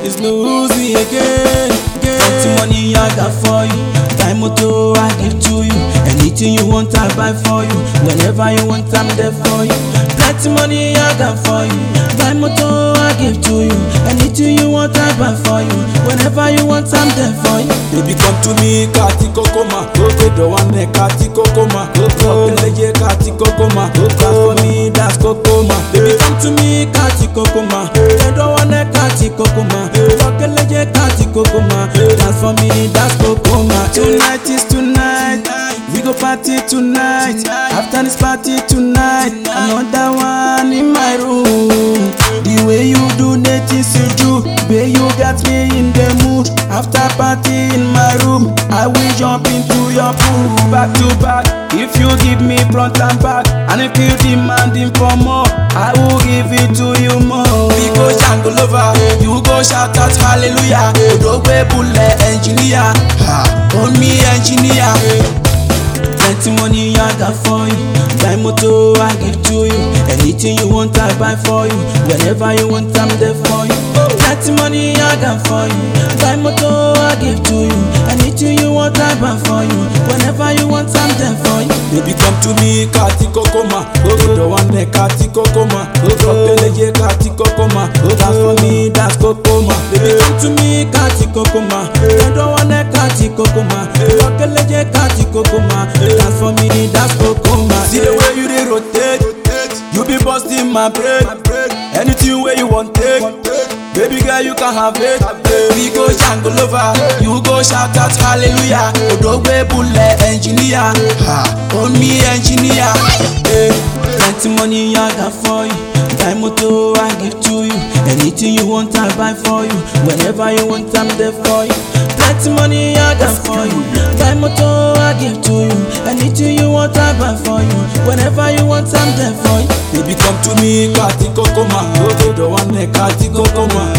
It's Lucy again. Plenty money I got for you. Buy motor I give to you. Anything you want I buy for you. Whenever you want I'm there for you. Plenty money I got for you. Buy motor I give to you. Anything you want I buy for you. Whenever you want I'm there for you. Baby come to me, kati kokoma. Odo wane kati kokoma. Okeleje kati kokoma. That's for me, that's kokoma. Baby come to me, kati kokoma. Odo wane kati kokoma. Okeleje kati kokoma. That's for me, that's kokoma. Tonight is tonight. We go party tonight. After this party tonight, another one in my room. The way you do the things you do, babe, you got me in the mood. After party in my room, I will jump into your pool. Back to back, if you give me front and back, and if you demanding for more, I will give it to you more. We go jangle over, you go shout out hallelujah. Odogwe bule engineer, on me engineer. Plenty money I got for you. Buy motor I give to you. Anything you want I buy for you. Whenever you want I'm there for you. Plenty money I got for you. Buy motor I give to you. Anything you want I buy for you. Whenever you want I'm there for you. Baby come to me, kati kokoma. Odo wane kati kokoma. Okeleje kati kokoma. That's for me, that's kokoma. Baby come to me, kati kokoma. Odo wane kati kokoma. Okeleje kati kokoma. That's for me, that's kokoma. See the way you dey rotate, you be busting my brain. Anything where you want take, baby girl you can have it. We go jangle over, you go shout out hallelujah. Odogwe bule engineer, on me engineer. Plenty money I got for you. Buy motor I give to you. Anything you want I buy for you. Whenever you want I'm there for you. Plenty money I got for you. Buy motor I give to you. Anything you want I buy for you. Whenever you want I'm there for you. Baby come to me, kati kokoma. Odo wane kati kokoma.